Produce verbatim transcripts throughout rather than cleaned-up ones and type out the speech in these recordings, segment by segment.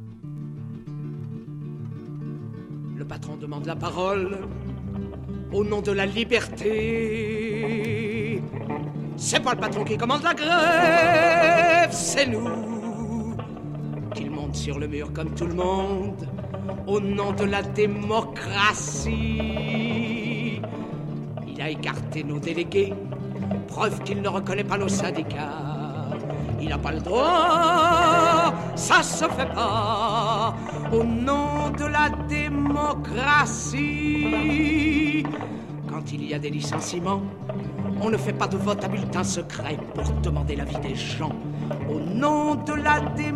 Le patron demande la parole au nom de la liberté. C'est pas le patron qui commande la grève, c'est nous. Qu'il monte sur le mur comme tout le monde au nom de la démocratie. Il a écarté nos délégués, preuve qu'il ne reconnaît pas nos syndicats. Il n'a pas le droit, ça se fait pas, au nom de la démocratie. Quand il y a des licenciements, on ne fait pas de vote à bulletin secret pour demander l'avis des gens. Au nom de la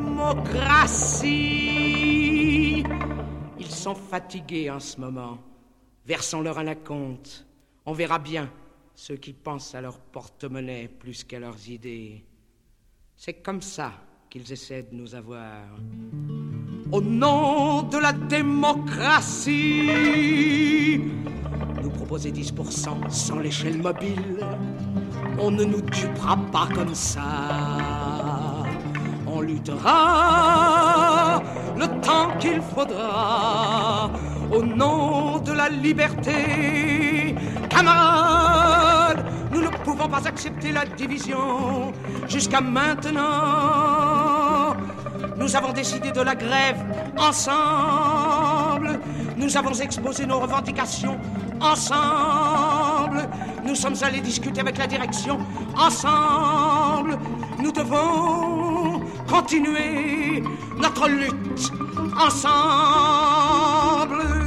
démocratie. Ils sont fatigués en ce moment. Versons-leur un acompte. On verra bien ceux qui pensent à leur porte-monnaie plus qu'à leurs idées. C'est comme ça qu'ils essaient de nous avoir. Au nom de la démocratie. Nous proposer dix pour cent sans l'échelle mobile. On ne nous dupera pas comme ça. On luttera le temps qu'il faudra au nom de la liberté. Camarades, nous ne pouvons pas accepter la division. Jusqu'à maintenant, nous avons décidé de la grève ensemble. Nous avons exposé nos revendications ensemble. Nous sommes allés discuter avec la direction ensemble. Nous devons continuer notre lutte ensemble.